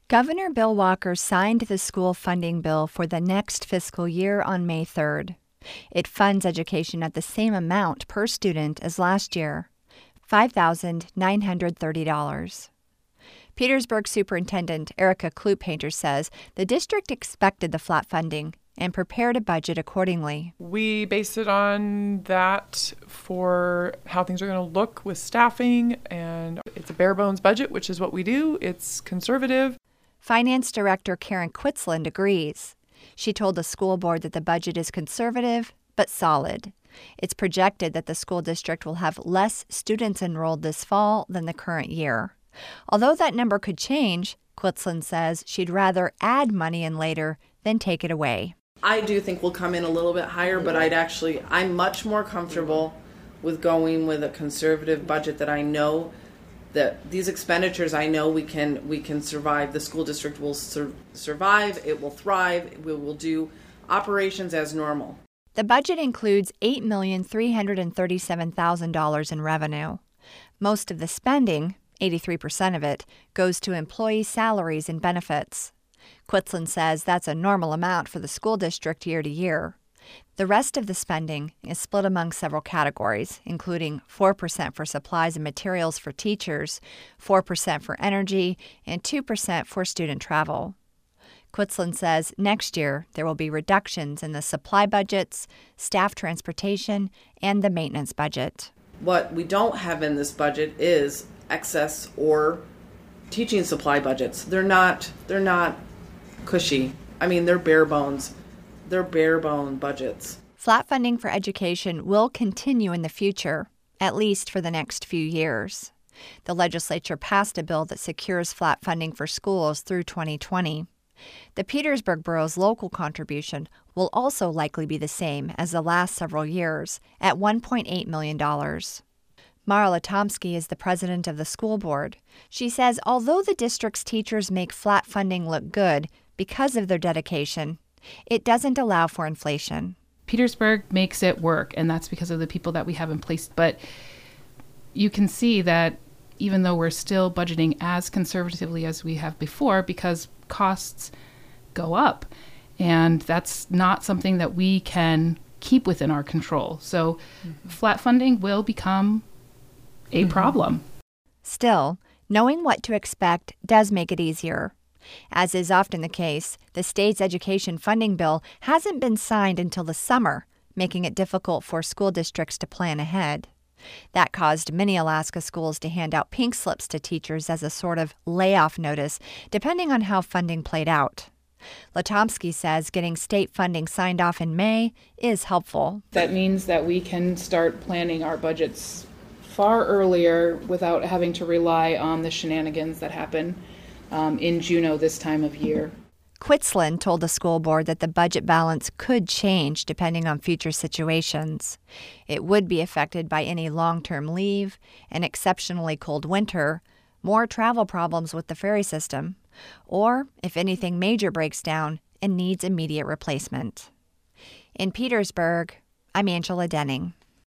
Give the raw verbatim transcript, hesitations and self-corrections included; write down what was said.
Governor Bill Walker signed the school funding bill for the next fiscal year on May third. It funds education at the same amount per student as last year, five thousand nine hundred thirty dollars. Petersburg Superintendent Erica Klupainter says the district expected the flat funding and prepared a budget accordingly. We based it on that for how things are going to look with staffing, and it's a bare bones budget, which is what we do. It's conservative. Finance Director Karen Quitzland agrees. She told the school board that the budget is conservative but solid. It's projected that the school district will have less students enrolled this fall than the current year. Although that number could change, Quitzland says she'd rather add money in later than take it away. I do think we'll come in a little bit higher, but I'd actually, I'm much more comfortable with going with a conservative budget that I know that these expenditures, I know we can we can survive. The school district will sur- survive, it will thrive, we will do operations as normal. The budget includes eight million three hundred thirty-seven thousand dollars in revenue. Most of the spending, eighty-three percent of it, goes to employee salaries and benefits. Quitzland says that's a normal amount for the school district year to year. The rest of the spending is split among several categories, including four percent for supplies and materials for teachers, four percent for energy, and two percent for student travel. Quitzland says next year there will be reductions in the supply budgets, staff transportation, and the maintenance budget. What we don't have in this budget is excess or teaching supply budgets. They're not, they're not cushy. I mean, they're bare bones. They're bare bone budgets. Flat funding for education will continue in the future, at least for the next few years. The legislature passed a bill that secures flat funding for schools through twenty twenty. The Petersburg Borough's local contribution will also likely be the same as the last several years, at one point eight million dollars. Mara Latomsky is the president of the school board. She says although the district's teachers make flat funding look good because of their dedication, it doesn't allow for inflation. Petersburg makes it work, and that's because of the people that we have in place. But you can see that even though we're still budgeting as conservatively as we have before, because costs go up, and that's not something that we can keep within our control. So mm-hmm. flat funding will become a mm-hmm. problem. Still, knowing what to expect does make it easier. As is often the case, the state's education funding bill hasn't been signed until the summer, making it difficult for school districts to plan ahead. That caused many Alaska schools to hand out pink slips to teachers as a sort of layoff notice, depending on how funding played out. Latomsky says getting state funding signed off in May is helpful. That means that we can start planning our budgets far earlier without having to rely on the shenanigans that happen um, in Juneau this time of year. Quitzland told the school board that the budget balance could change depending on future situations. It would be affected by any long-term leave, an exceptionally cold winter, more travel problems with the ferry system, or if anything major breaks down and needs immediate replacement. In Petersburg, I'm Angela Denning.